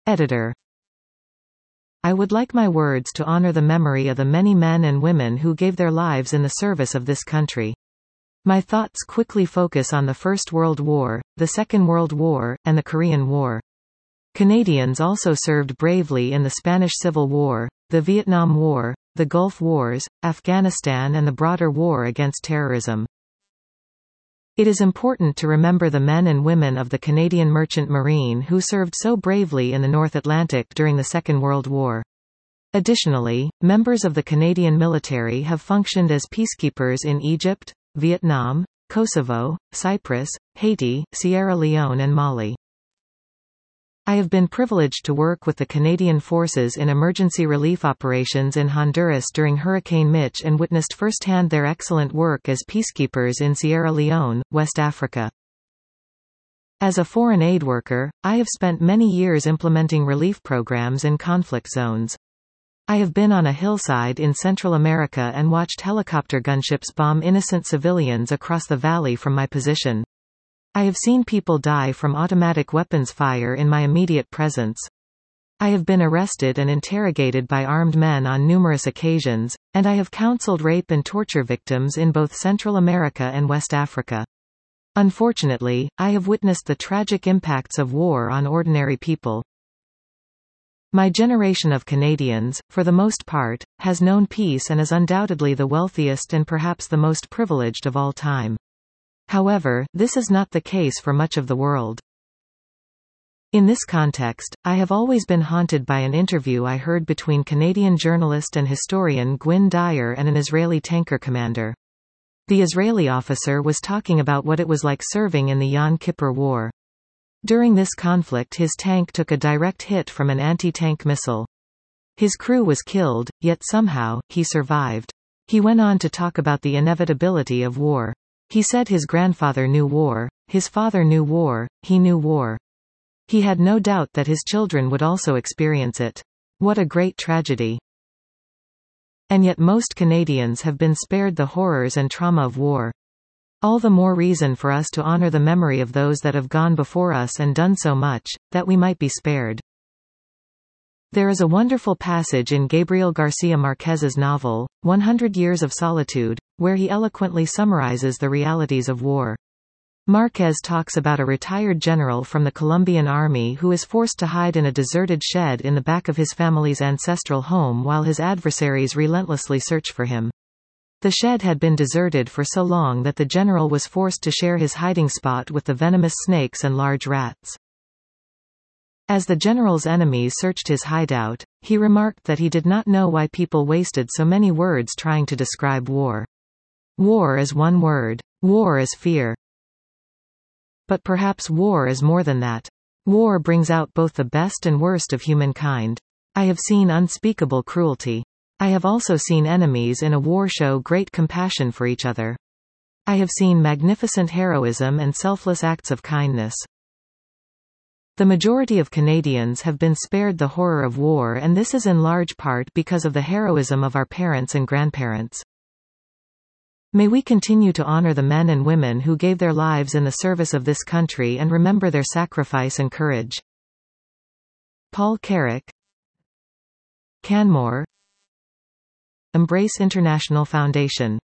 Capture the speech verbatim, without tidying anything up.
Editor. I would like my words to honor the memory of the many men and women who gave their lives in the service of this country. My thoughts quickly focus on the First World War, the Second World War, and the Korean War. Canadians also served bravely in the Spanish Civil War, the Vietnam War, the Gulf Wars, Afghanistan, and the broader war against terrorism. It is important to remember the men and women of the Canadian Merchant Marine who served so bravely in the North Atlantic during the Second World War. Additionally, members of the Canadian military have functioned as peacekeepers in Egypt, Vietnam, Kosovo, Cyprus, Haiti, Sierra Leone and Mali. I have been privileged to work with the Canadian Forces in emergency relief operations in Honduras during Hurricane Mitch and witnessed firsthand their excellent work as peacekeepers in Sierra Leone, West Africa. As a foreign aid worker, I have spent many years implementing relief programs in conflict zones. I have been on a hillside in Central America and watched helicopter gunships bomb innocent civilians across the valley from my position. I have seen people die from automatic weapons fire in my immediate presence. I have been arrested and interrogated by armed men on numerous occasions, and I have counseled rape and torture victims in both Central America and West Africa. Unfortunately, I have witnessed the tragic impacts of war on ordinary people. My generation of Canadians, for the most part, has known peace and is undoubtedly the wealthiest and perhaps the most privileged of all time. However, this is not the case for much of the world. In this context, I have always been haunted by an interview I heard between Canadian journalist and historian Gwynne Dyer and an Israeli tanker commander. The Israeli officer was talking about what it was like serving in the Yom Kippur War. During this conflict, his tank took a direct hit from an anti-tank missile. His crew was killed, yet somehow, he survived. He went on to talk about the inevitability of war. He said his grandfather knew war, his father knew war, he knew war. He had no doubt that his children would also experience it. What a great tragedy. And yet most Canadians have been spared the horrors and trauma of war. All the more reason for us to honor the memory of those that have gone before us and done so much, that we might be spared. There is a wonderful passage in Gabriel Garcia Marquez's novel, One Hundred Years of Solitude, where he eloquently summarizes the realities of war. Marquez talks about a retired general from the Colombian army who is forced to hide in a deserted shed in the back of his family's ancestral home while his adversaries relentlessly search for him. The shed had been deserted for so long that the general was forced to share his hiding spot with the venomous snakes and large rats. As the general's enemies searched his hideout, he remarked that he did not know why people wasted so many words trying to describe war. War is one word. War is fear. But perhaps war is more than that. War brings out both the best and worst of humankind. I have seen unspeakable cruelty. I have also seen enemies in a war show great compassion for each other. I have seen magnificent heroism and selfless acts of kindness. The majority of Canadians have been spared the horror of war, and this is in large part because of the heroism of our parents and grandparents. May we continue to honor the men and women who gave their lives in the service of this country and remember their sacrifice and courage. Paul Carrick, Canmore, Embrace International Foundation.